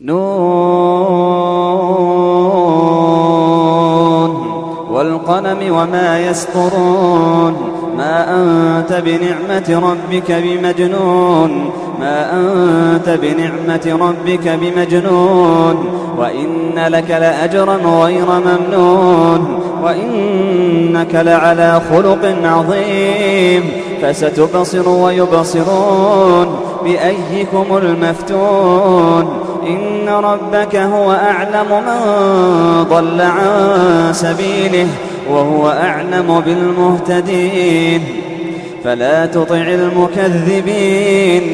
نون والقلم وما يسطرون ما أنت بنعمة ربك بمجنون ما أنت بنعمة ربك بمجنون وإن لك لأجرا غير ممنون وإنك لعلى خلق عظيم فستبصر ويبصرون بأيكم المفتون إن ربك هو أعلم من ضل عن سبيله وهو أعلم بالمهتدين فلا تطع المكذبين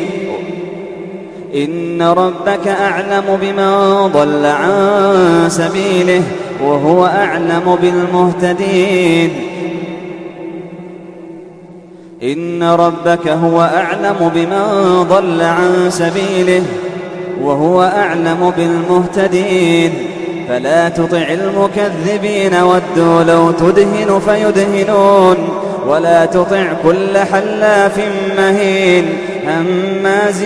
إن ربك أعلم بمن ضل عن سبيله وهو أعلم بالمهتدين إن ربك هو أعلم بمن ضل عن سبيله وهو أعلم بالمهتدين فلا تطع المكذبين ودوا لو تدهن فيدهنون ولا تطع كل حلاف مهين هماز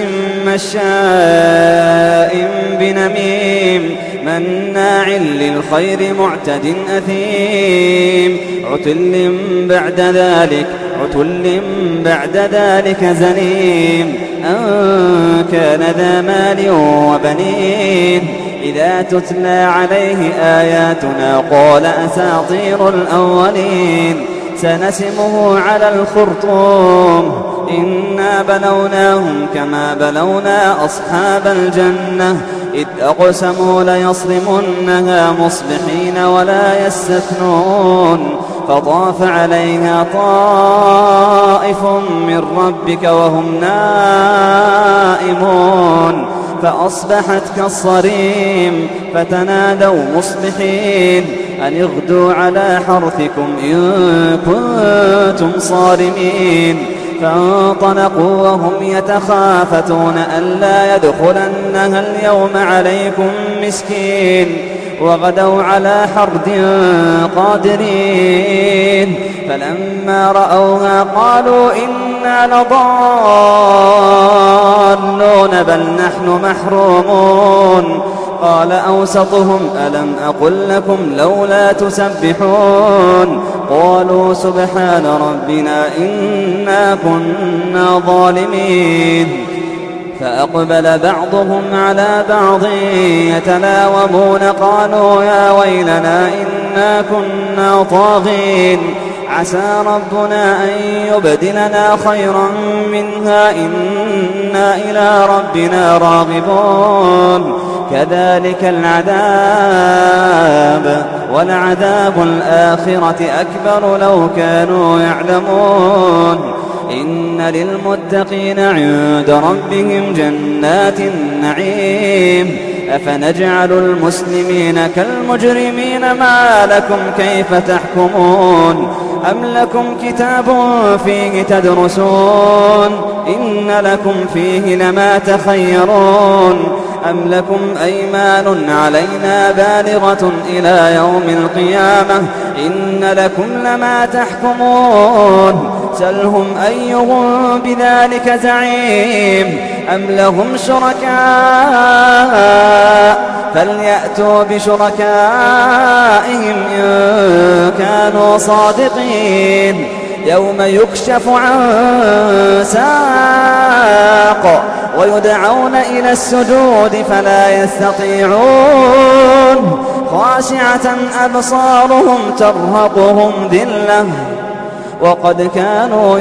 مشاء بنميم مناع للخير معتد أثيم عتل بعد ذلك زنيم أن كان ذا مال وبنين إذا تتلى عليه آياتنا قال أساطير الأولين سنسمه على الخرطوم إنا بلوناهم كما بلونا أصحاب الجنة إذ أقسموا ليصرمنها مصبحين ولا يستثنون فطاف عليها طائف من ربك وهم نائمون فأصبحت كالصريم فتنادوا مصبحين أن اغدوا على حرثكم إن كنتم صارمين فانطلقوا وهم يتخافتون ألا يدخلنها اليوم عليكم مسكين وغدوا على حرد قادرين فلما رأوها قالوا إنا لضالون بل نحن محرومون قال أوسطهم ألم أقل لكم لولا تسبحون قالوا سبحان ربنا إنا كنا ظالمين فأقبل بعضهم على بعض يتلاومون قالوا يا ويلنا إنا كنا طاغين عسى ربنا أن يبدلنا خيرا منها إنا إلى ربنا راغبون كذلك العذاب ولعذاب الآخرة أكبر لو كانوا يعلمون إن للمتقين عند ربهم جنات النعيم أفنجعل المسلمين كالمجرمين ما لكم كيف تحكمون أم لكم كتاب فيه تدرسون إن لكم فيه لما تخيرون أم لكم أيمان علينا بالغة إلى يوم القيامة إن لكم لما تحكمون سلهم أيهم بذلك زعيم أم لهم شركاء فليأتوا بشركائهم إن كانوا صادقين يوم يكشف عن ساق ويدعون إلى السجود فلا يستطيعون خاشعة أبصارهم ترهقهم ذلة وقد كانوا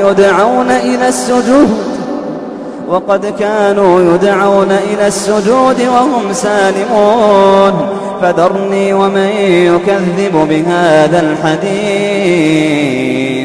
يدعون إلى السجود وهم سالمون فذرني ومن يكذب بهذا الحديث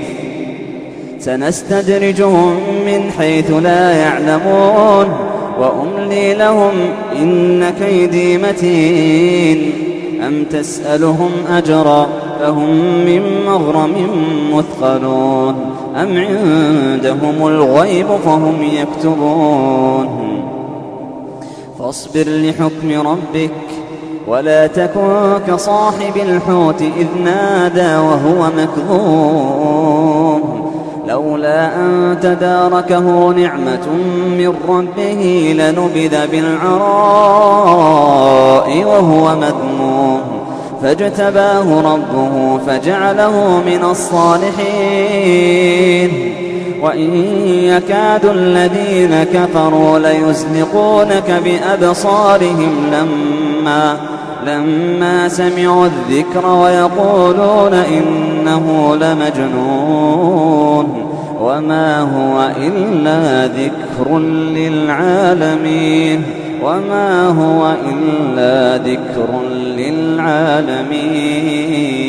سنستدرجهم من حيث لا يعلمون وأملي لهم إن كيدي متين أم تسألهم أجرا فهم من مغرم مثقلون أم عندهم الغيب فهم يكتبون فاصبر لحكم ربك ولا تكن كصاحب الحوت إذ نادى وهو مكظوم لولا أن تداركه نعمة من ربه لنبذ بالعراء الضراء وهو مذموم فاجتباه ربه فجعله من الصالحين وإن يكاد الذين كفروا ليزلقونك بأبصارهم لما سمعوا الذكر ويقولون إنه لمجنون وما هو إلا ذكر للعالمين وما هو إلا ذكر للعالمين.